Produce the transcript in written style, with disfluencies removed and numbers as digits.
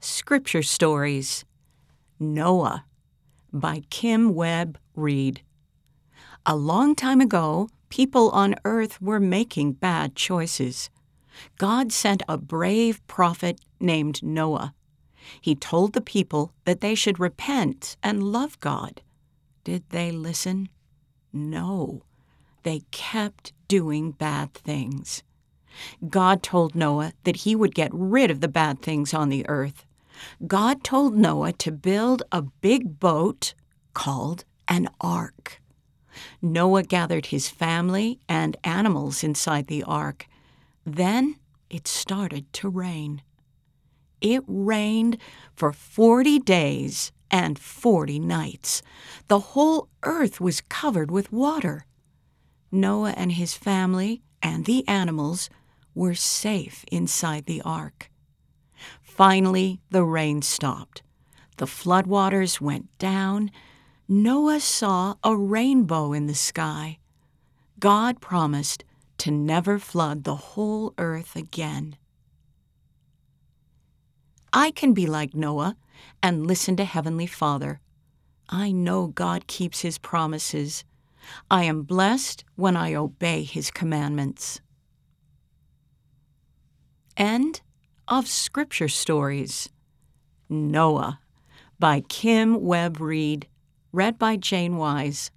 Scripture Stories. Noah by Kim Webb Reed. A long time ago, people on earth were making bad choices. God sent a brave prophet named Noah. He told the people that they should repent and love God. Did they listen? No. They kept doing bad things. God told Noah that he would get rid of the bad things on the earth. God told Noah to build a big boat called an ark. Noah gathered his family and animals inside the ark. Then it started to rain. It rained for 40 days and 40 nights. The whole earth was covered with water. Noah and his family and the animals were safe inside the ark. Finally, the rain stopped. The floodwaters went down. Noah saw a rainbow in the sky. God promised to never flood the whole earth again. I can be like Noah and listen to Heavenly Father. I know God keeps His promises. I am blessed when I obey His commandments. End of Scripture Stories. Noah by Kim Webb Reed, read by Jane Wise.